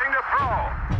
Throwing to throw.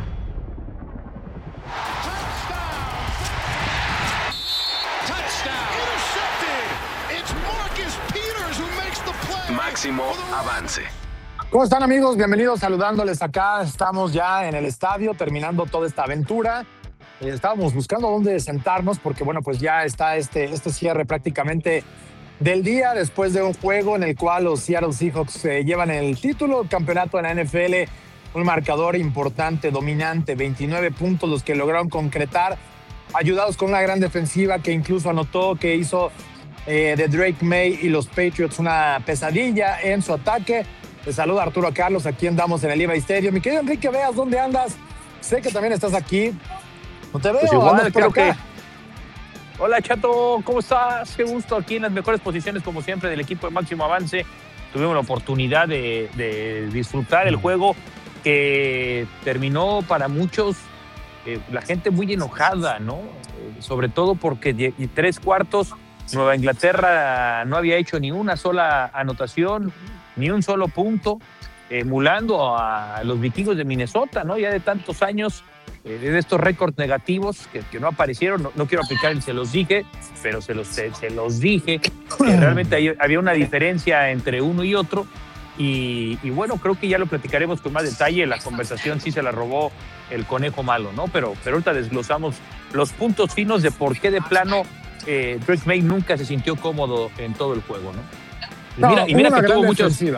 Touchdown. Intercepted. It's Marcus Peters who makes the play. Máximo avance. ¿Cómo están, amigos? Bienvenidos, saludándoles acá. Estamos ya en el estadio terminando toda esta aventura. Estábamos buscando dónde sentarnos porque, bueno, pues ya está este cierre prácticamente del día después de un juego en el cual los Seattle Seahawks llevan el título, el campeonato de la NFL, un marcador importante, dominante, 29 puntos los que lograron concretar, ayudados con una gran defensiva que incluso anotó, que hizo de Drake May y los Patriots una pesadilla en su ataque. Te saluda Arturo Carlos, aquí andamos en el Levi's Stadium. Mi querido Enrique Veas, ¿dónde andas? Sé que también estás aquí. No te veo, pues igual, andas por acá. Hola, Chato, ¿cómo estás? Qué gusto aquí en las mejores posiciones, como siempre, del equipo de Máximo Avance. Tuvimos la oportunidad de disfrutar el juego que terminó para muchos, la gente muy enojada, ¿no? Sobre todo porque tres cuartos Nueva Inglaterra no había hecho ni una sola anotación, ni un solo punto, emulando a los vikingos de Minnesota, ¿no? Ya de tantos años de estos récords negativos que no aparecieron. No quiero aplicar el se los dije, pero se los dije. Realmente había una diferencia entre uno y otro. Y bueno, creo que ya lo platicaremos con más detalle. La conversación sí se la robó el conejo malo, ¿no? Pero ahorita desglosamos los puntos finos de por qué de plano Drake May nunca se sintió cómodo en todo el juego, ¿no? Mira que tuvo muchos. Sí.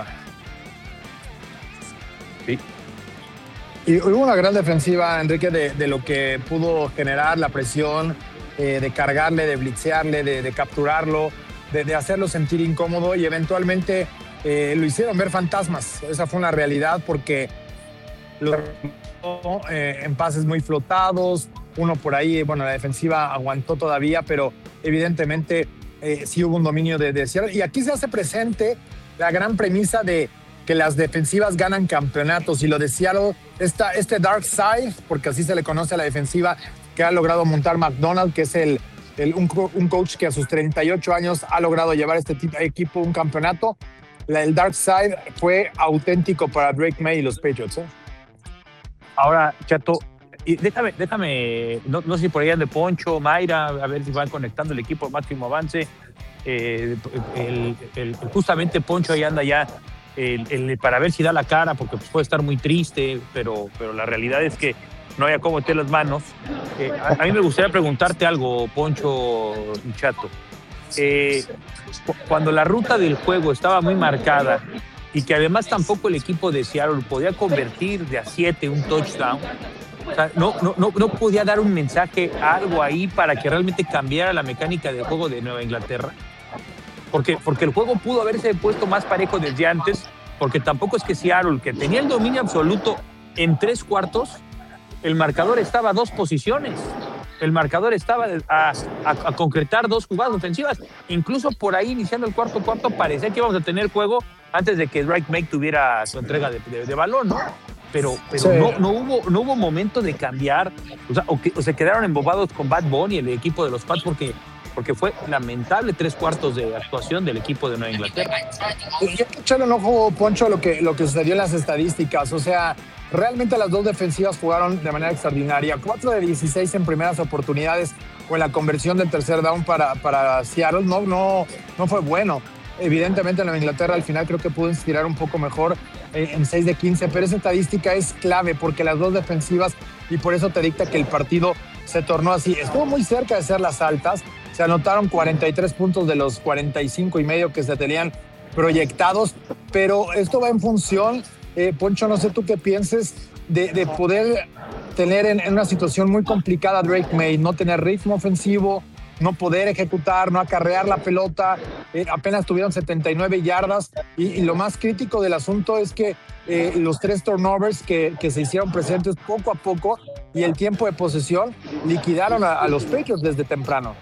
Y hubo una gran defensiva, Enrique, de lo que pudo generar la presión, de cargarle, de blitzearle, de capturarlo, de hacerlo sentir incómodo, y eventualmente lo hicieron ver fantasmas. Esa fue una realidad porque lo en pases muy flotados, uno por ahí, bueno, la defensiva aguantó todavía, pero evidentemente sí hubo un dominio de Seattle. Y aquí se hace presente la gran premisa de que las defensivas ganan campeonatos, y lo de Seattle, este dark side, porque así se le conoce a la defensiva que ha logrado montar McDonald, que es un coach que a sus 38 años ha logrado llevar este equipo a un campeonato. El dark side fue auténtico para Drake May y los Patriots, ¿eh? Ahora, Chato, y déjame, no sé si por ahí ande Poncho, Mayra, a ver si van conectando el equipo de Máximo Avance. Justamente Poncho ahí anda ya para ver si da la cara, porque pues, puede estar muy triste, pero la realidad es que no hay a cómo meter las manos. A mí me gustaría preguntarte algo, Poncho y Chato. Cuando la ruta del juego estaba muy marcada y que además tampoco el equipo de Seattle podía convertir de a 7 un touchdown, o sea, no podía dar un mensaje, algo ahí para que realmente cambiara la mecánica del juego de Nueva Inglaterra. Porque el juego pudo haberse puesto más parejo desde antes, porque tampoco es que Seattle, que tenía el dominio absoluto en tres cuartos, el marcador estaba a 2 posiciones. El marcador estaba a concretar 2 jugadas ofensivas. Incluso por ahí, iniciando el cuarto, parecía que íbamos a tener juego antes de que Drake May tuviera su entrega de balón, ¿no? Pero sí. no hubo momento de cambiar. O se quedaron embobados con Bad Bunny, el equipo de los Pats, porque fue lamentable 3 cuartos de actuación del equipo de Nueva Inglaterra. Yo quiero echarle un ojo, Poncho, a lo que sucedió en las estadísticas. O sea, realmente las dos defensivas jugaron de manera extraordinaria. 4 de 16 en primeras oportunidades o en la conversión del tercer down para Seattle. No fue bueno. Evidentemente, Nueva Inglaterra al final creo que pudo inspirar un poco mejor en 6 de 15, pero esa estadística es clave porque las dos defensivas, y por eso te dicta que el partido se tornó así. Estuvo muy cerca de ser las altas. Se anotaron 43 puntos de los 45 y medio que se tenían proyectados, pero esto va en función, Poncho, no sé tú qué pienses, de poder tener en una situación muy complicada a Drake May, no tener ritmo ofensivo, no poder ejecutar, no acarrear la pelota, apenas tuvieron 79 yardas, y lo más crítico del asunto es que los 3 turnovers que se hicieron presentes poco a poco y el tiempo de posesión liquidaron a los Patriots desde temprano.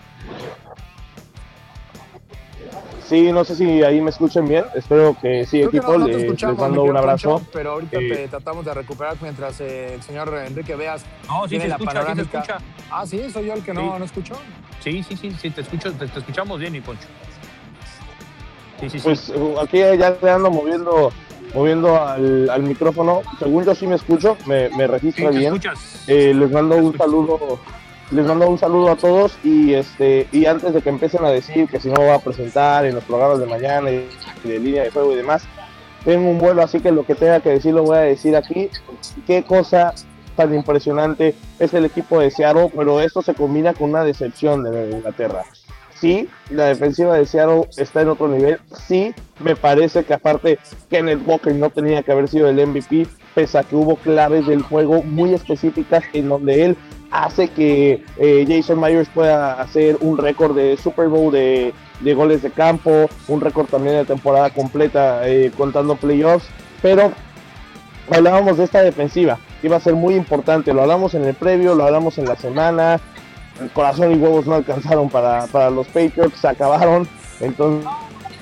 Sí, no sé si ahí me escuchan bien. Espero que sí, creo equipo. Que no les mando un abrazo. Poncho, pero ahorita te tratamos de recuperar mientras el señor Enrique Veas tiene la panorámica. Sí, Ah, sí, soy yo el que no escuchó. Sí, te escuchamos bien, mi Poncho. Sí. Pues aquí ya le ando moviendo moviendo al micrófono. Según yo sí me escucho, me registra bien. Escuchas. Les mando un saludo. Les mando un saludo a todos y antes de que empiecen a decir que si no va a presentar en los programas de mañana y de línea de juego y demás, tengo un vuelo, así que lo que tenga que decir lo voy a decir aquí. Qué cosa tan impresionante es el equipo de Seattle, pero esto se combina con una decepción de Inglaterra. Sí, la defensiva de Seattle está en otro nivel. Sí, me parece que aparte Kenneth Walker no tenía que haber sido el MVP, pese a que hubo claves del juego muy específicas en donde él hace que Jason Myers pueda hacer un récord de Super Bowl de goles de campo, un récord también de temporada completa contando playoffs, pero hablábamos de esta defensiva, que iba a ser muy importante, lo hablamos en el previo, lo hablamos en la semana, el corazón y huevos no alcanzaron para los Patriots, se acabaron, entonces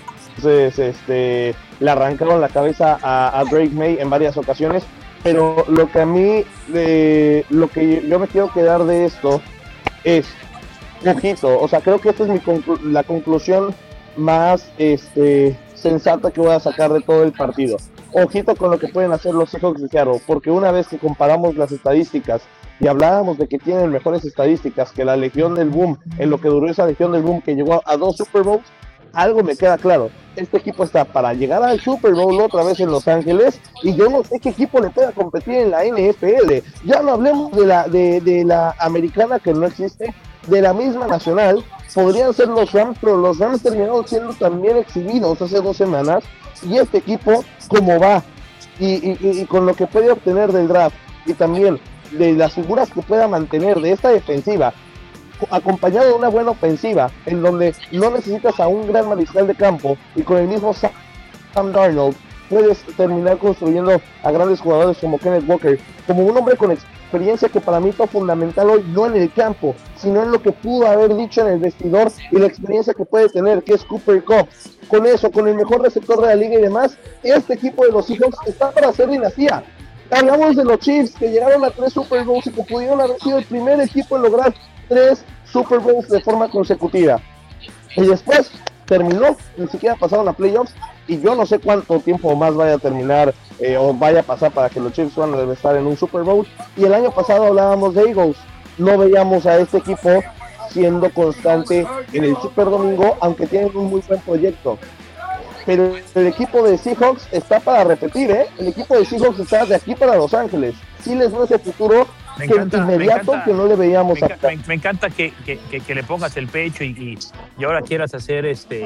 le arrancaron la cabeza a Drake May en varias ocasiones, pero lo que a mí, lo que yo me quiero quedar de esto es, ojito, o sea, creo que esta es la conclusión más sensata que voy a sacar de todo el partido. Ojito con lo que pueden hacer los Seahawks de Seattle, porque una vez que comparamos las estadísticas y hablábamos de que tienen mejores estadísticas que la Legión del Boom, en lo que duró esa Legión del Boom que llegó a 2 Super Bowls, algo me queda claro, este equipo está para llegar al Super Bowl otra vez en Los Ángeles, y yo no sé qué equipo le pueda competir en la NFL. Ya no hablemos de la americana, que no existe, de la misma nacional. Podrían ser los Rams, pero los Rams terminaron siendo también exhibidos hace 2 semanas, y este equipo, como va, y con lo que puede obtener del draft, y también de las figuras que pueda mantener de esta defensiva, acompañado de una buena ofensiva, en donde no necesitas a un gran mariscal de campo, y con el mismo Sam Darnold puedes terminar construyendo a grandes jugadores como Kenneth Walker, como un hombre con experiencia que para mí fue fundamental hoy, no en el campo, sino en lo que pudo haber dicho en el vestidor y la experiencia que puede tener, que es Cooper Kupp. Con eso, con el mejor receptor de la liga y demás, este equipo de los Seahawks está para hacer dinastía. Hablamos de los Chiefs, que llegaron a 3 Super Bowls y que pudieron haber sido el primer equipo en lograr 3 Super Bowls de forma consecutiva. Y después terminó, ni siquiera pasaron a playoffs, y yo no sé cuánto tiempo más vaya a terminar o vaya a pasar para que los Chiefs puedan estar en un Super Bowl. Y el año pasado hablábamos de Eagles, no veíamos a este equipo siendo constante en el Super Domingo, aunque tienen un muy buen proyecto. Pero el equipo de Seahawks está para repetir, el equipo de Seahawks está de aquí para Los Ángeles. Sí les veo ese futuro inmediato que no le veíamos acá. Me encanta que le pongas el pecho y ahora quieras hacer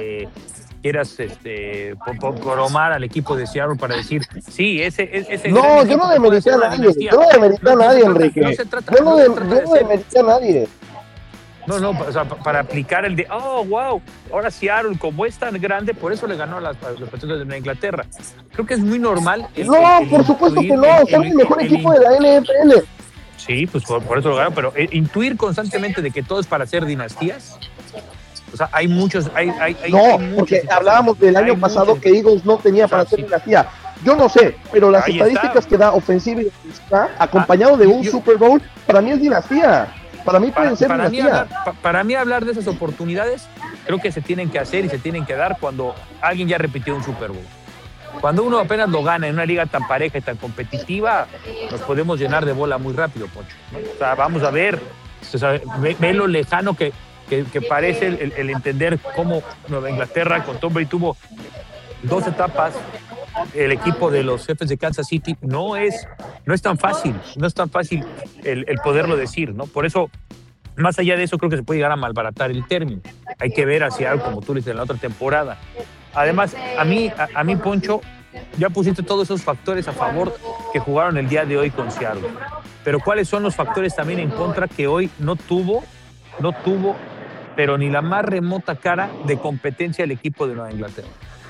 bromar al equipo de Seattle para decir, sí, ese no, yo no demerité a nadie, Enrique. Yo no demerité a nadie. No, o sea, para aplicar el de, oh, wow, ahora Seattle, como es tan grande, por eso le ganó a los Patriotas de Inglaterra. Creo que es muy normal. Por supuesto que no, son el mejor equipo de la NFL. Sí, pues por eso lo ganó, pero intuir constantemente de que todo es para hacer dinastías. O sea, hay muchos. Porque hablábamos del año pasado que Eagles no tenía para hacer dinastía. Yo no sé, pero las estadísticas que da ofensiva y defensiva, acompañado de un Super Bowl, para mí es dinastía. Para mí pueden ser dinastía. Para mí hablar de esas oportunidades, creo que se tienen que hacer y se tienen que dar cuando alguien ya repitió un Super Bowl. Cuando uno apenas lo gana en una liga tan pareja y tan competitiva, nos podemos llenar de bola muy rápido, Poncho, ¿no? O sea, vamos a ver, o sea, ve lo lejano que parece el entender cómo Nueva Inglaterra con Tom Brady tuvo 2 etapas. El equipo de los Jefes de Kansas City no es tan fácil el poderlo decir, ¿no? Por eso, más allá de eso, creo que se puede llegar a malbaratar el término. Hay que ver hacia algo, como tú dices, en la otra temporada. Además, a mí, Poncho, ya pusiste todos esos factores a favor que jugaron el día de hoy con Seattle. Pero ¿cuáles son los factores también en contra que hoy no tuvo, pero ni la más remota cara de competencia el equipo de Nueva Inglaterra?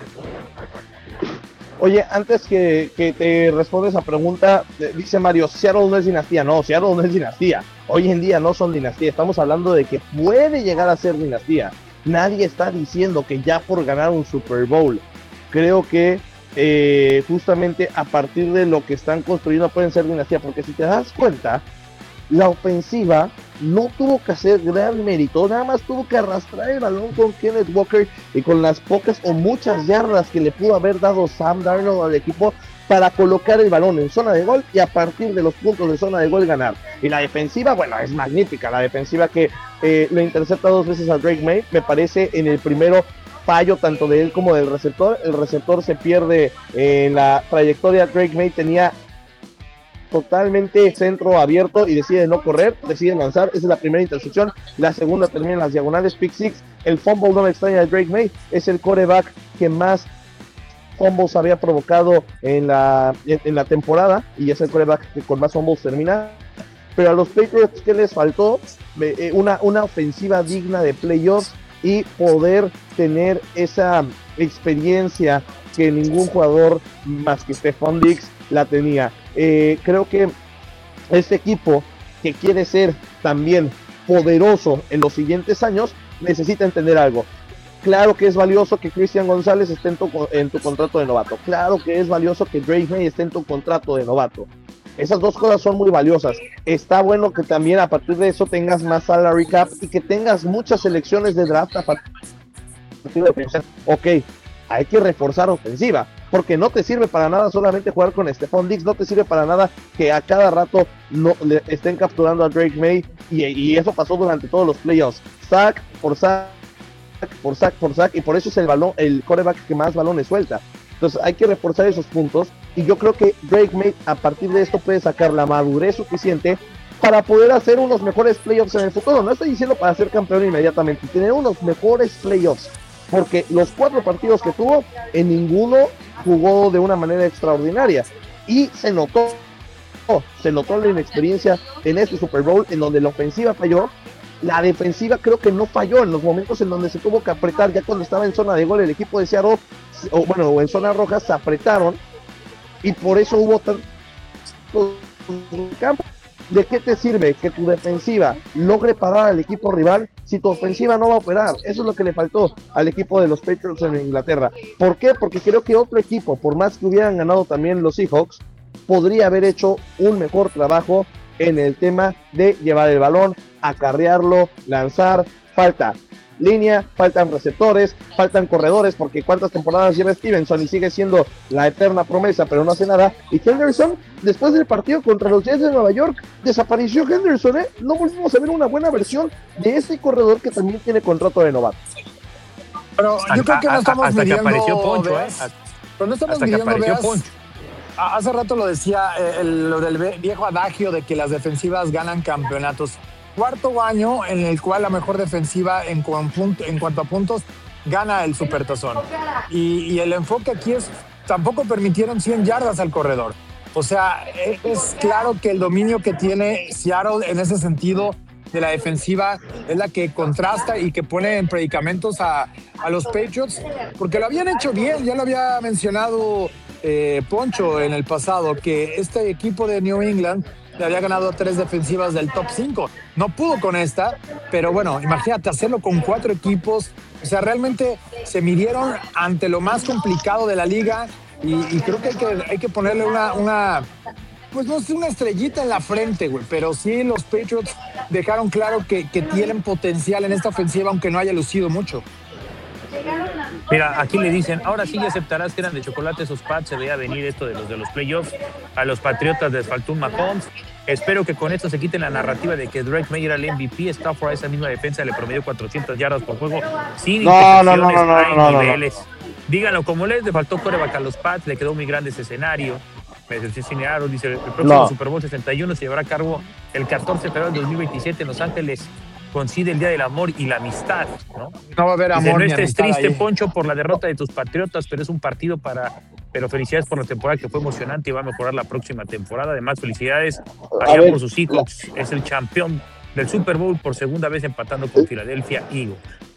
Oye, antes que te responda esa pregunta, dice Mario, Seattle no es dinastía. No, Seattle no es dinastía. Hoy en día no son dinastía. Estamos hablando de que puede llegar a ser dinastía. Nadie está diciendo que ya por ganar un Super Bowl. Creo que justamente a partir de lo que están construyendo pueden ser dinastía. Porque si te das cuenta, la ofensiva no tuvo que hacer gran mérito, nada más tuvo que arrastrar el balón con Kenneth Walker y con las pocas o muchas yardas que le pudo haber dado Sam Darnold al equipo para colocar el balón en zona de gol y a partir de los puntos de zona de gol ganar. Y la defensiva, bueno, es magnífica, la defensiva que le intercepta 2 veces a Drake May, me parece en el primero fallo tanto de él como del receptor, el receptor se pierde en la trayectoria, Drake May tenía totalmente centro abierto y decide no correr, decide lanzar, esa es la primera intercepción, la segunda termina en las diagonales, pick six, el fumble no me extraña de Drake May, es el quarterback que más fumbles había provocado en la temporada y es el quarterback que con más fumbles termina, pero a los Patriots que les faltó una ofensiva digna de playoffs y poder tener esa experiencia que ningún jugador más que Stephon Diggs la tenía. Creo que este equipo que quiere ser también poderoso en los siguientes años necesita entender algo. Claro que es valioso que Christian González esté en tu contrato de novato. Claro que es valioso que Drake May esté en tu contrato de novato. Esas dos cosas son muy valiosas. Está bueno que también a partir de eso tengas más salary cap y que tengas muchas selecciones de draft a partir de pensar, ok, hay que reforzar ofensiva, porque no te sirve para nada solamente jugar con Stephon Diggs, no te sirve para nada que a cada rato no le estén capturando a Drake May y eso pasó durante todos los playoffs, sack por sack, y por eso es el quarterback que más balones suelta. Entonces hay que reforzar esos puntos y yo creo que Drake May a partir de esto puede sacar la madurez suficiente para poder hacer unos mejores playoffs en el futuro. No estoy diciendo para ser campeón inmediatamente, tener unos mejores playoffs, porque los 4 partidos que tuvo, en ninguno jugó de una manera extraordinaria y se notó la inexperiencia en este Super Bowl en donde la ofensiva falló. La defensiva creo que no falló en los momentos en donde se tuvo que apretar, ya cuando estaba en zona de gol el equipo de Seattle, o en zona roja, se apretaron y por eso hubo tanto campo. ¿De qué te sirve que tu defensiva logre parar al equipo rival si tu ofensiva no va a operar? Eso es lo que le faltó al equipo de los Patriots en Inglaterra. ¿Por qué? Porque creo que otro equipo, por más que hubieran ganado también los Seahawks, podría haber hecho un mejor trabajo en el tema de llevar el balón, acarrearlo, lanzar. Falta línea, faltan receptores, faltan corredores, porque cuántas temporadas lleva Stevenson y sigue siendo la eterna promesa, pero no hace nada. Y Henderson, después del partido contra los Jets de Nueva York, desapareció Henderson, no volvimos a ver una buena versión de ese corredor que también tiene contrato de novato. Pero yo creo que no estamos hasta midiendo, que apareció Poncho, pero no estamos hasta que midiendo, apareció Poncho. Hace rato lo decía, lo del viejo adagio de que las defensivas ganan campeonatos. 4º año en el cual la mejor defensiva en cuanto a puntos gana el Supertazón. Y el enfoque aquí es, tampoco permitieron 100 yardas al corredor. O sea, es claro que el dominio que tiene Seattle en ese sentido de la defensiva es la que contrasta y que pone en predicamentos a los Patriots, porque lo habían hecho bien, ya lo había mencionado Poncho en el pasado, que este equipo de New England le había ganado 3 defensivas del top 5. No pudo con esta, pero bueno, imagínate hacerlo con 4 equipos. O sea, realmente se midieron ante lo más complicado de la liga y creo que hay que ponerle pues no sé, una estrellita en la frente, güey, pero sí los Patriots dejaron claro que tienen potencial en esta ofensiva, aunque no haya lucido mucho. Mira, aquí le dicen, ahora sí ya aceptarás que eran de chocolate esos Pats, se veía venir esto de los playoffs, a los Patriotas les faltó un Mahomes, espero que con esto se quiten la narrativa de que Drake May era el MVP, Stafford a esa misma defensa le promedió 400 yardas por juego, sin intercepciones, hay niveles. Díganlo como les, le faltó quarterback a los Pats, le quedó muy grande ese escenario. Dice, el próximo Super Bowl 61 se llevará a cabo el 14 de febrero del 2027 en Los Ángeles. Coincide el Día del Amor y la Amistad, ¿no? No va a haber amor. No estés triste, ahí, Poncho, por la derrota de tus Patriotas, pero es un partido pero felicidades por la temporada que fue emocionante y va a mejorar la próxima temporada. Además, felicidades allá por sus Seahawks. Es el campeón del Super Bowl por segunda vez empatando con Philadelphia Eagles.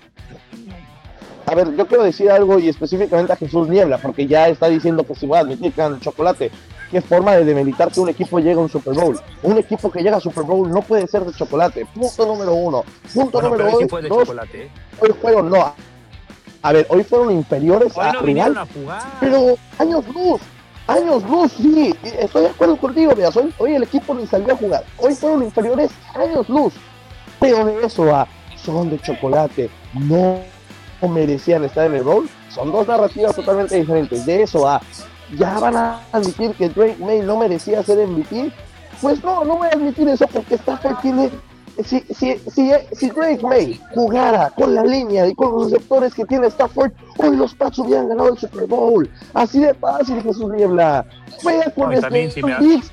A ver, yo quiero decir algo y específicamente a Jesús Niebla, porque ya está diciendo que si voy a admitir que ganan el chocolate. ¿Qué forma de demeritar que un equipo llegue a un Super Bowl? Un equipo que llega a Super Bowl no puede ser de chocolate. Punto número 1. Punto número 2. Sí fue de chocolate, ¿eh? Hoy fueron, no. A ver, hoy fueron inferiores hoy a no rival, a jugar. pero años luz. Años luz, sí, estoy de acuerdo contigo, mira, hoy el equipo ni salió a jugar, hoy fueron inferiores años luz, pero de eso a son de chocolate, no merecían estar en el bowl, son dos narrativas totalmente diferentes. De eso a ya van a admitir que Drake May no merecía ser MVP, pues no voy a admitir eso porque Stafford tiene. Si Drake May jugara con la línea y con los receptores que tiene Stafford, hoy los Pats hubieran ganado el Super Bowl. Así de fácil, Jesús Niebla. Juega con y también si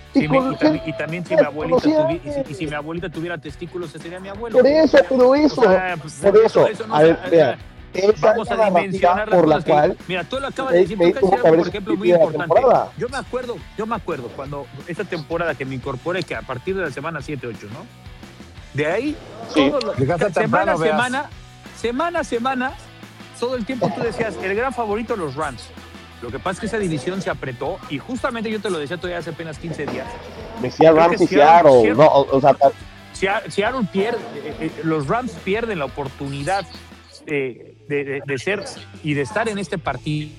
mi abuelita tuviera testículos, ese sería mi abuelo. Por eso, a ver, vea. Vamos a dimensionar por la cual. Mira, tú lo acabas de decir, tú acabas de decir, por ejemplo, muy importante. Yo me acuerdo cuando esta temporada que me incorporé, que a partir de la semana 7, 8, ¿no? De ahí, semana a semana, todo el tiempo tú decías, el gran favorito los Rams. Lo que pasa es que esa división se apretó y justamente yo te lo decía todavía hace apenas 15 días. Decía Rams y Seattle. Seattle pierde, los Rams pierden la oportunidad de ser y de estar en este partido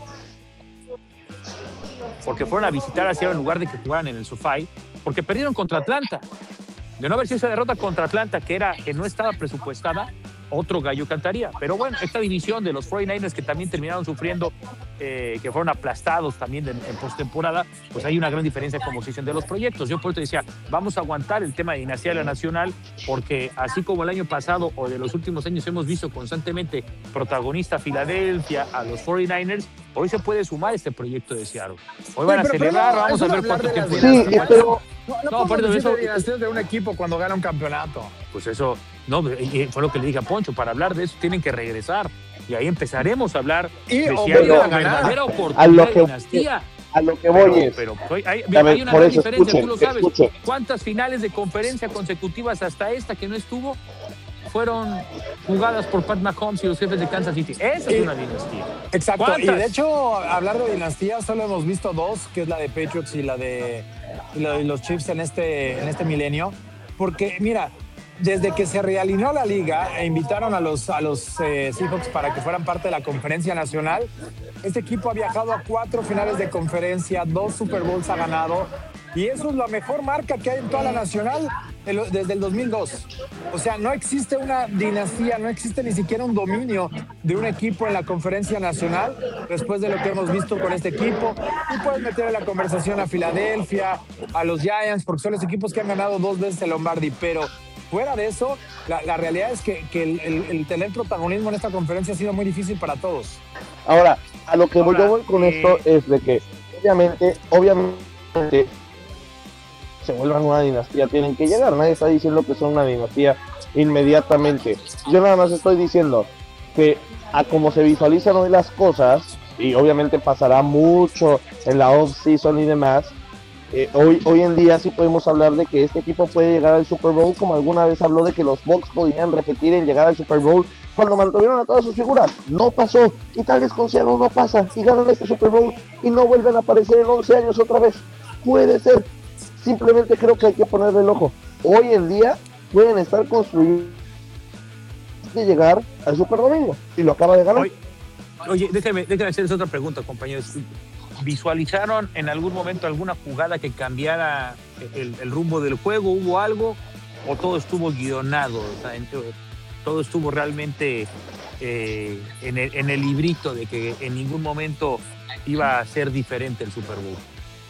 porque fueron a visitar a Seattle en lugar de que jugaran en el SoFi, porque perdieron contra Atlanta. De no haber sido esa derrota contra Atlanta, que no estaba presupuestada, otro gallo cantaría. Pero bueno, esta división de los 49ers que también terminaron sufriendo, que fueron aplastados también en postemporada, pues hay una gran diferencia como se dicen de los proyectos. Yo por eso decía, vamos a aguantar el tema de dinastía de la nacional, porque así como el año pasado o de los últimos años hemos visto constantemente protagonista Filadelfia a los 49ers, hoy se puede sumar este proyecto de Seattle. Hoy van a celebrar, vamos a ver cuánto tiempo. Sí, pero no podemos decir de dinastías de un equipo cuando gana un campeonato. Pues eso, no, fue lo que le dije a Poncho, para hablar de eso tienen que regresar y ahí empezaremos a hablar de si hay una verdadera oportunidad de dinastía. A lo que voy pero hay una gran diferencia, tú lo sabes. ¿Cuántas finales de conferencia consecutivas hasta esta que no estuvo fueron jugadas por Pat Mahomes y los jefes de Kansas City? Esa es una dinastía. Exacto, ¿Cuántas? Y de hecho, hablar de dinastías, solo hemos visto dos, que es la de Patriots y la de los Chiefs en este milenio. Porque, mira, desde que se realineó la liga e invitaron a los Seahawks para que fueran parte de la conferencia nacional, este equipo ha viajado a 4 finales de conferencia, 2 Super Bowls ha ganado, y eso es la mejor marca que hay en toda la nacional desde el 2002. O sea, no existe una dinastía, no existe ni siquiera un dominio de un equipo en la conferencia nacional después de lo que hemos visto con este equipo. Y puedes meter en la conversación a Filadelfia, a los Giants, porque son los equipos que han ganado 2 veces el Lombardi, pero fuera de eso, la realidad es que el tener protagonismo en esta conferencia ha sido muy difícil para todos. Ahora, a lo que yo voy con esto es de que obviamente se vuelvan una dinastía, tienen que llegar. Nadie está diciendo que son una dinastía inmediatamente. Yo nada más estoy diciendo que a como se visualizan hoy las cosas, y obviamente pasará mucho en la off-season y demás, hoy en día sí podemos hablar de que este equipo puede llegar al Super Bowl, como alguna vez habló de que los Bucks podían repetir en llegar al Super Bowl cuando mantuvieron a todas sus figuras. No pasó, y tal vez con Seattle no pasa, y ganan este Super Bowl y no vuelven a aparecer en 11 años otra vez. Puede ser. Simplemente creo que hay que ponerle el ojo. Hoy en día pueden estar construidos de llegar al Super Domingo, y lo acaba de ganar. Oye, déjame hacerles otra pregunta, compañeros. ¿Visualizaron en algún momento alguna jugada que cambiara el rumbo del juego? ¿Hubo algo? ¿O todo estuvo guionado? O sea, todo estuvo realmente en el librito de que en ningún momento iba a ser diferente el Super Bowl.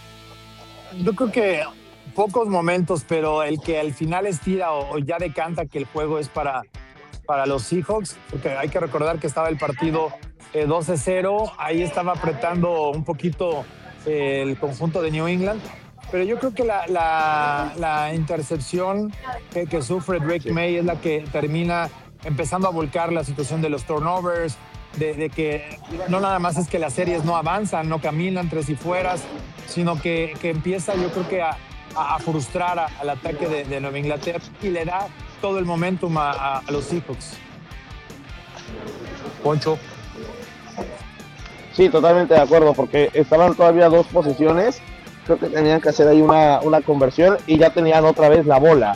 Yo creo que pocos momentos, pero el que al final estira o ya decanta que el juego es para los Seahawks, porque hay que recordar que estaba el partido 12-0, ahí estaba apretando un poquito el conjunto de New England, pero yo creo que la intercepción que sufre Drake May es la que termina empezando a volcar la situación de los turnovers, de que no nada más es que las series no avanzan, no caminan tres y fueras, sino que empieza, yo creo que a frustrar al ataque de Nueva Inglaterra y le da todo el momentum a los Seahawks. Poncho. Sí, totalmente de acuerdo, porque estaban todavía 2 posiciones, creo que tenían que hacer ahí una conversión y ya tenían otra vez la bola.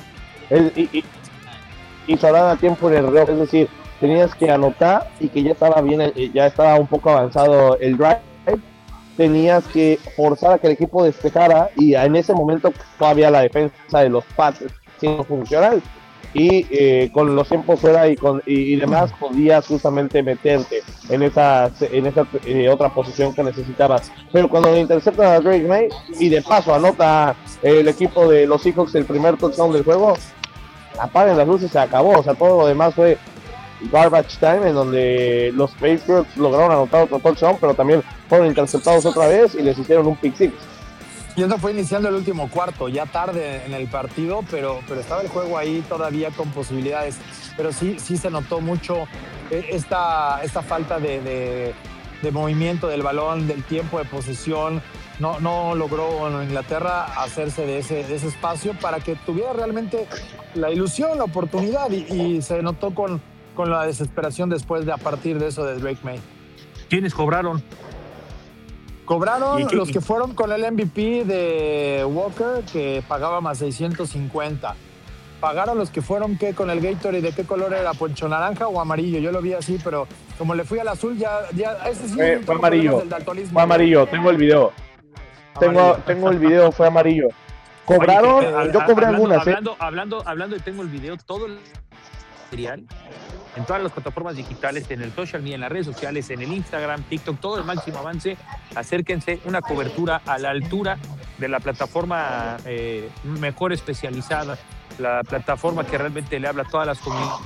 Y sobraba tiempo en el reloj, es decir, tenías que anotar y que ya estaba bien, ya estaba un poco avanzado el drive tenías que forzar a que el equipo despejara y en ese momento todavía la defensa de los Pats siendo funcional y con los tiempos fuera y demás podías justamente meterte en esa otra posición que necesitabas. Pero cuando le interceptan a Drake May y de paso anota el equipo de los Seahawks el primer touchdown del juego, apaguen las luces, se acabó. O sea, todo lo demás fue garbage time, en donde los Patriots lograron anotar otro touchdown, pero también fueron interceptados otra vez y les hicieron un pick six. Y eso fue iniciando el último cuarto, ya tarde en el partido, pero estaba el juego ahí todavía con posibilidades. Pero sí se notó mucho esta falta de movimiento del balón, del tiempo de posesión. No logró Inglaterra hacerse de ese espacio para que tuviera realmente la ilusión, la oportunidad, y se notó con la desesperación después de a partir de eso de Drake May. ¿Quiénes cobraron? Cobraron los que fueron con el MVP de Walker, que pagaba más 650. Pagaron los que fueron con el Gatorade. ¿De qué color era? ¿Poncho naranja o amarillo? Yo lo vi así, pero como le fui al azul, ya ese sí fue amarillo. Fue amarillo, tengo el video. Tengo el video, fue amarillo. Cobraron, yo cobré algunas. Hablando y tengo el video, todo el material en todas las plataformas digitales, en el social media, en las redes sociales, en el Instagram, TikTok, todo el Máximo Avance. Acérquense, una cobertura a la altura de la plataforma mejor especializada, la plataforma que realmente le habla a todas las comunidades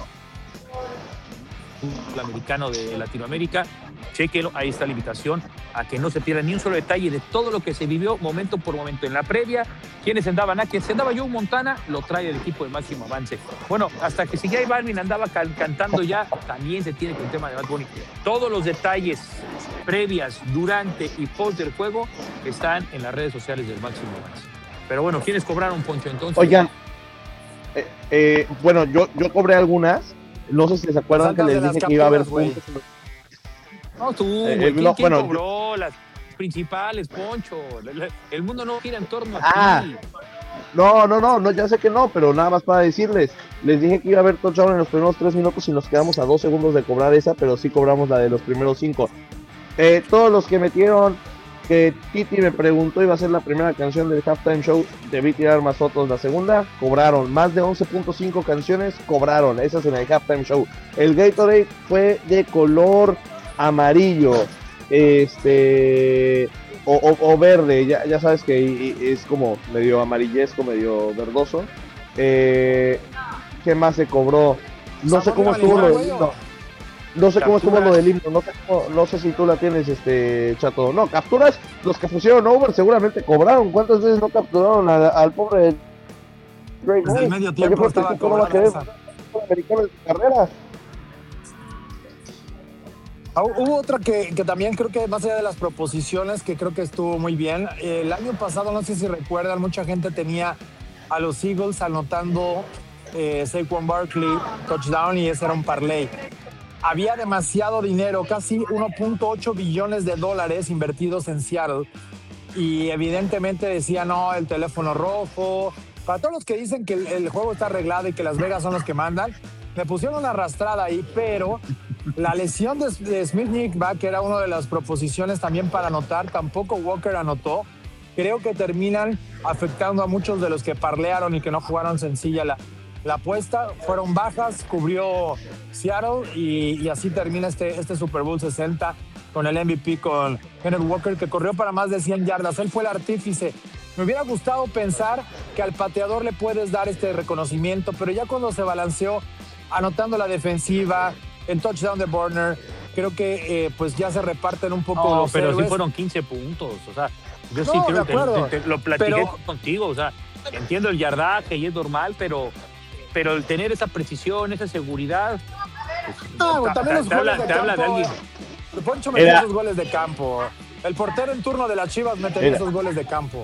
americano de Latinoamérica. Chéquelo, ahí está la invitación a que no se pierda ni un solo detalle de todo lo que se vivió momento por momento en la previa. ¿Quiénes andaban? Quien se andaba Joe Montana, lo trae el equipo de Máximo Avance. Bueno, hasta que si J Balvin andaba cantando ya, también se tiene con el tema de Bad Bunny. Todos los detalles previas, durante y post del juego están en las redes sociales del Máximo Avance. Pero bueno, ¿quiénes cobraron, Poncho, entonces? Oigan, bueno, yo cobré algunas. No sé si se acuerdan que les dije que iba a haber puntos. No, tú, ¿quién cobró las principales, Poncho? El mundo no gira en torno a ti. No, ya sé que no, pero nada más para decirles, les dije que iba a haber touchdown en los primeros 3 minutos y nos quedamos a 2 segundos de cobrar esa, pero sí cobramos la de los primeros 5. Todos los que metieron, que Titi me preguntó iba a ser la primera canción del halftime show, debí tirar más fotos la segunda, cobraron, más de 11.5 canciones, cobraron, esas en el halftime show. El Gatorade fue de color amarillo, o verde, ya sabes que es como medio amarillesco, medio verdoso. ¿Qué más se cobró? No sé cómo estuvo lo del himno. No sé cómo estuvo lo del himno, no sé si tú la tienes, Chato. No, capturas, los que pusieron over seguramente cobraron. ¿Cuántas veces no capturaron al pobre Drake May? Desde el medio tiempo estaba cobrando americano de carrera. Hubo otra que también creo que más allá de las proposiciones, que creo que estuvo muy bien. El año pasado, no sé si recuerdan, mucha gente tenía a los Eagles anotando Saquon Barkley, touchdown, y ese era un parlay. Había demasiado dinero, casi 1.8 billones de dólares invertidos en Seattle, y evidentemente decía, no, el teléfono rojo. Para todos los que dicen que el juego está arreglado y que Las Vegas son los que mandan, me pusieron una arrastrada ahí, pero la lesión de Smith-Njigba, que era una de las proposiciones también para anotar, tampoco Walker anotó. Creo que terminan afectando a muchos de los que parlearon y que no jugaron sencilla la apuesta. Fueron bajas, cubrió Seattle y así termina este Super Bowl 60 con el MVP, con Kenneth Walker, que corrió para más de 100 yardas. Él fue el artífice. Me hubiera gustado pensar que al pateador le puedes dar este reconocimiento, pero ya cuando se balanceó anotando la defensiva, el touchdown de Burner, creo que pues ya se reparten un poco los pero héroes. sí fueron 15 puntos, o sea, yo sí creo que lo platiqué contigo, o sea, entiendo el yardaje y es normal, pero el tener esa precisión, esa seguridad, pues, también los goles de campo, habla de alguien. Poncho metió esos goles de campo. El portero en turno de las Chivas metió esos goles de campo.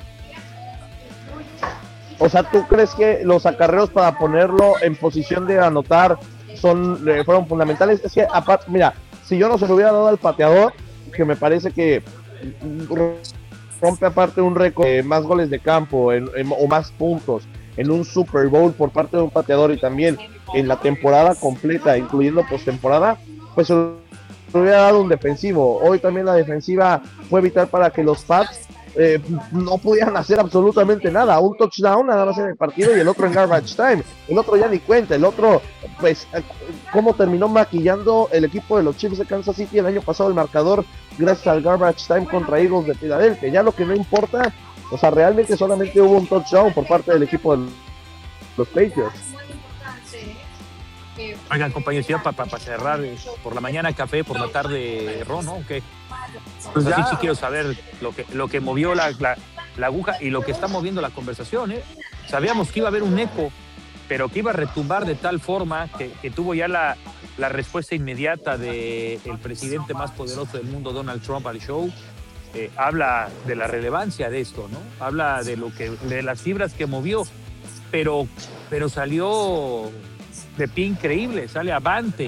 O sea, ¿tú crees que los acarreos para ponerlo en posición de anotar fueron fundamentales? Es que, aparte, mira, si yo no se lo hubiera dado al pateador, que me parece que rompe aparte un récord de más goles de campo o más puntos en un Super Bowl por parte de un pateador, y también en la temporada completa, incluyendo postemporada, pues se lo hubiera dado un defensivo. Hoy también la defensiva fue vital para que los Pats no pudieran hacer absolutamente nada. Un touchdown nada más en el partido y el otro en garbage time. El otro ya ni cuenta. El otro, pues, cómo terminó maquillando el equipo de los Chiefs de Kansas City el año pasado el marcador gracias al garbage time contra Eagles de Filadelfia. Ya lo que no importa, o sea, realmente solamente hubo un touchdown por parte del equipo de los Patriots. Oigan, compañeros, ya para cerrar, por la mañana café, por la tarde ron, ¿no? ¿Qué? Pues sí quiero saber lo que movió la aguja y lo que está moviendo la conversación, ¿eh? Sabíamos que iba a haber un eco, pero que iba a retumbar de tal forma que tuvo ya la respuesta inmediata del presidente más poderoso del mundo, Donald Trump, al show. Habla de la relevancia de esto, ¿no? Habla de las fibras que movió, pero salió de pie increíble, sale avante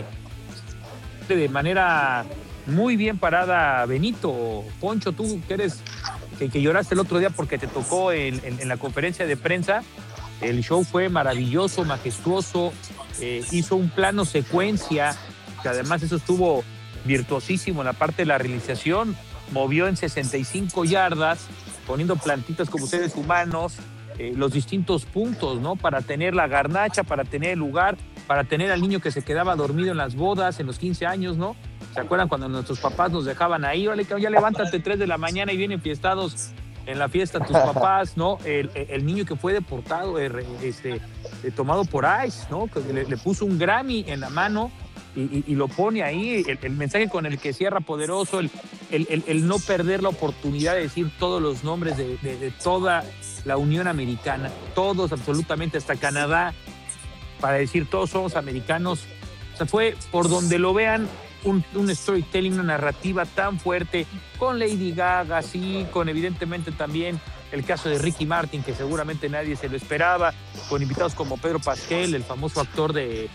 de manera muy bien parada. Benito, Poncho, tú que eres que lloraste el otro día porque te tocó en la conferencia de prensa, el show fue maravilloso, majestuoso, hizo un plano secuencia, que además eso estuvo virtuosísimo en la parte de la realización, movió en 65 yardas, poniendo plantitas como seres humanos, los distintos puntos, ¿no? Para tener la garnacha, para tener el lugar, para tener al niño que se quedaba dormido en las bodas, en los 15 años, ¿no? ¿Se acuerdan cuando nuestros papás nos dejaban ahí? Órale, ya levántate 3 de la mañana y vienen fiestados en la fiesta tus papás, ¿no? El niño que fue deportado, tomado por ICE, ¿no? Que le puso un Grammy en la mano y lo pone ahí, el mensaje con el que cierra poderoso, el no perder la oportunidad de decir todos los nombres de toda la Unión Americana, todos absolutamente, hasta Canadá, para decir todos somos americanos. O sea, fue por donde lo vean un storytelling, una narrativa tan fuerte, con Lady Gaga, sí, con evidentemente también el caso de Ricky Martin, que seguramente nadie se lo esperaba, con invitados como Pedro Pascal, el famoso actor de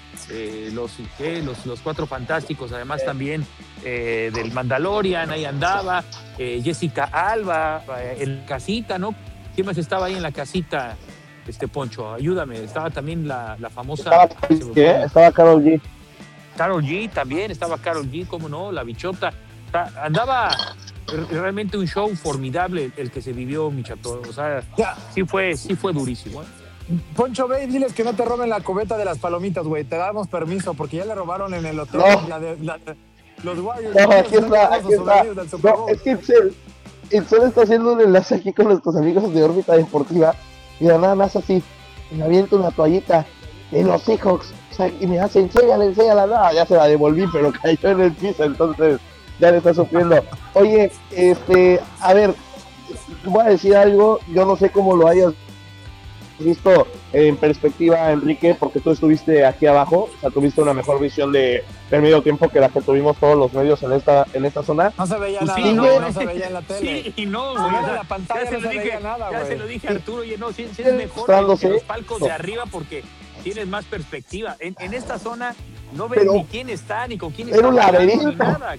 los Cuatro Fantásticos, además también del Mandalorian, ahí andaba, Jessica Alba, en casita, ¿no? ¿Quién más estaba ahí en la casita, Poncho? Ayúdame, estaba también la famosa... Estaba Karol G. Karol G también, estaba Karol G, cómo no, la bichota. Andaba realmente un show formidable el que se vivió, mi chato. O sea, sí fue durísimo, ¿eh? Poncho, ve y diles que no te roben la cubeta de las palomitas, güey. Te damos permiso porque ya le robaron en el hotel los Warriors. No, aquí está. No, es que Itzel está haciendo un enlace aquí con nuestros amigos de Órbita Deportiva y nada más así, me aviento una toallita en los Seahawks, o sea, y me hace, enséñala, no, ya se la devolví, pero cayó en el piso, entonces ya le está sufriendo. Oye, a ver, voy a decir algo, yo no sé cómo lo hayas visto en perspectiva, Enrique, porque tú estuviste aquí abajo, o sea, tuviste una mejor visión del medio tiempo que la que tuvimos todos los medios en esta zona. No se veía nada, sí, no se veía en la tele. Sí, y no, güey, en la pantalla no se veía nada, güey. Ya se lo dije a Arturo, oye, no, sí es mejor que los palcos de arriba porque tienes más perspectiva. En esta zona no ves ni quién está, ni con quién está. Era un laberinto. Ni nada,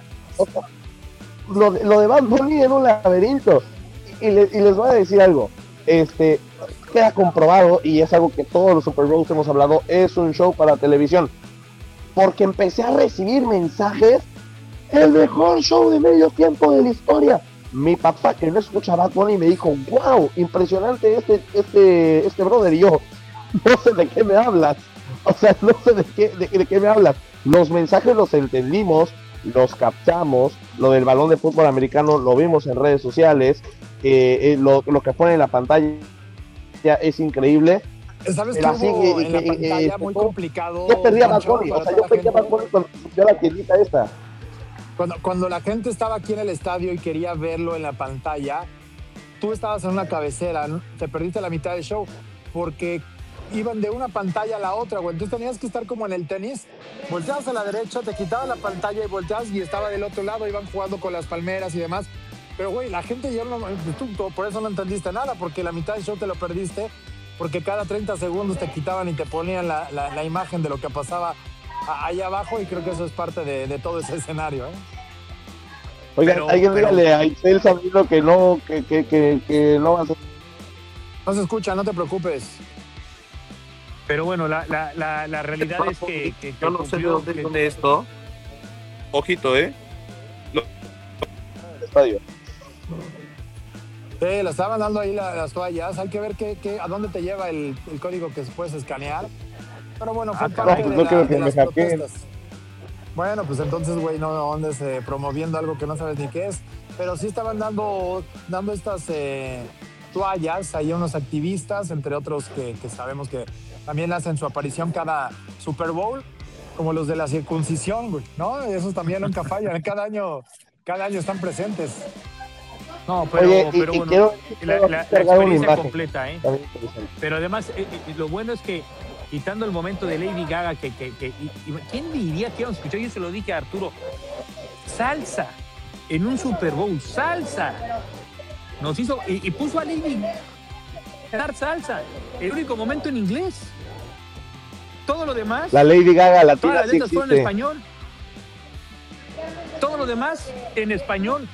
lo de Bad Bunny era un laberinto. Y les voy a decir algo. Queda comprobado, y es algo que todos los Super Bowls hemos hablado, es un show para televisión. Porque empecé a recibir mensajes, el mejor show de medio tiempo de la historia. Mi papá, que no escucha Bad Bunny, me dijo, wow, impresionante este brother. Y yo, no sé de qué me hablas. O sea, no sé de qué me hablas. Los mensajes los entendimos, los captamos. Lo del balón de fútbol americano lo vimos en redes sociales. Lo que pone en la pantalla es increíble. ¿Sabes qué hubo en la pantalla muy complicado? Yo perdí a Bad Bunny, o sea, yo perdí a Bad Bunny cuando subió la tiendita esta. Cuando la gente estaba aquí en el estadio y quería verlo en la pantalla, tú estabas en una cabecera, ¿no? Te perdiste la mitad del show porque iban de una pantalla a la otra, güey. Entonces tenías que estar como en el tenis, volteabas a la derecha, te quitabas la pantalla y volteabas y estaba del otro lado, iban jugando con las palmeras y demás. Pero, güey, la gente ya no... Tú por eso no entendiste nada, porque la mitad del show te lo perdiste, porque cada 30 segundos te quitaban y te ponían la imagen de lo que pasaba ahí abajo, y creo que eso es parte de todo ese escenario, ¿eh? Oigan, alguien dígale a Itzel sabiendo que no va a ser... No se escucha, no te preocupes. Pero bueno, la realidad es que yo no sé de dónde esto. Ojito, El estadio. Lo estaban dando ahí las toallas. Hay que ver a dónde te lleva el código que puedes escanear. Pero bueno, fue parte no, de, no creo que de me las hackeen. protestas. Bueno, pues entonces, güey, no andes promoviendo algo que no sabes ni qué es. Pero sí estaban dando estas toallas ahí a unos activistas, entre otros que sabemos que también hacen su aparición cada Super Bowl, como los de la circuncisión, güey, ¿no? Esos también nunca fallan. Cada año están presentes. No, pero, Oye, pero y bueno, quiero la cargar una experiencia imagen. completa, ¿eh? Está bien interesante. Pero además, lo bueno es que, quitando el momento de Lady Gaga, ¿quién diría que íbamos a escuchar? Yo se lo dije a Arturo. Salsa en un Super Bowl, salsa. Nos hizo, y puso a Lady Gaga salsa. El único momento en inglés. Todo lo demás, La Lady Gaga todas latina las sí letras fueron en existe. español. Todo lo demás en español.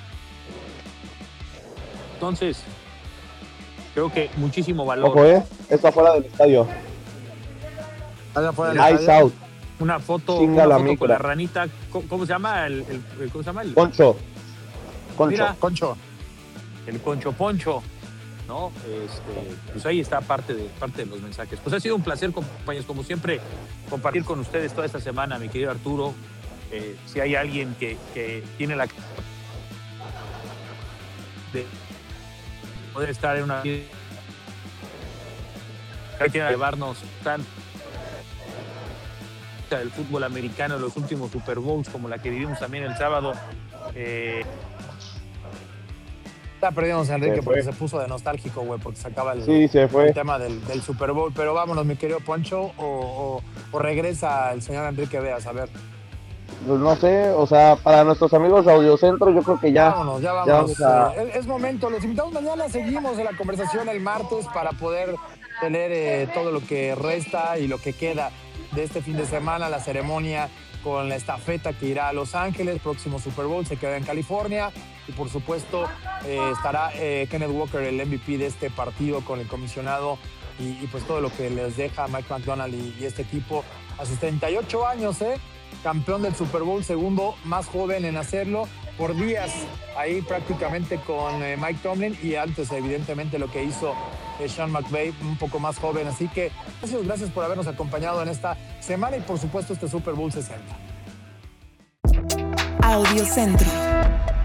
Entonces, creo que muchísimo valor. Ojo, está fuera del estadio. Allá fuera del Eyes estadio. out. Una foto, Chinga la micra. con la ranita. ¿Cómo se llama? ¿Cómo se llama? Concho. Mira, Concho. el Concho Poncho, ¿no? Pues ahí está parte de los mensajes. Pues ha sido un placer, compañeros, como siempre, compartir con ustedes toda esta semana, mi querido Arturo. Si hay alguien que tiene la de poder estar en una que quiera llevarnos tanto del fútbol americano en los últimos Super Bowls como la que vivimos también el sábado, Ya perdimos a Enrique Se porque fue. se puso de nostálgico, güey, porque se acaba Sí, se fue. el tema del Super Bowl. Pero vámonos, mi querido Poncho, o regresa el señor Enrique Veas, a ver. Pues no sé, o sea, para nuestros amigos de Audiocentro, yo creo que ya. Vámonos. ya vamos a- Es momento. Los invitamos mañana. Seguimos en la conversación el martes para poder tener todo lo que resta y lo que queda de este fin de semana, la ceremonia con la estafeta que irá a Los Ángeles, próximo Super Bowl, se queda en California y por supuesto estará Kenneth Walker, el MVP de este partido con el comisionado y pues todo lo que les deja Mike McDonald y este equipo a sus 38 años, campeón del Super Bowl, segundo más joven en hacerlo, por días ahí prácticamente con Mike Tomlin y antes evidentemente lo que hizo Sean McVay, un poco más joven. Así que gracias por habernos acompañado en esta semana y por supuesto este Super Bowl 60. Audiocentro.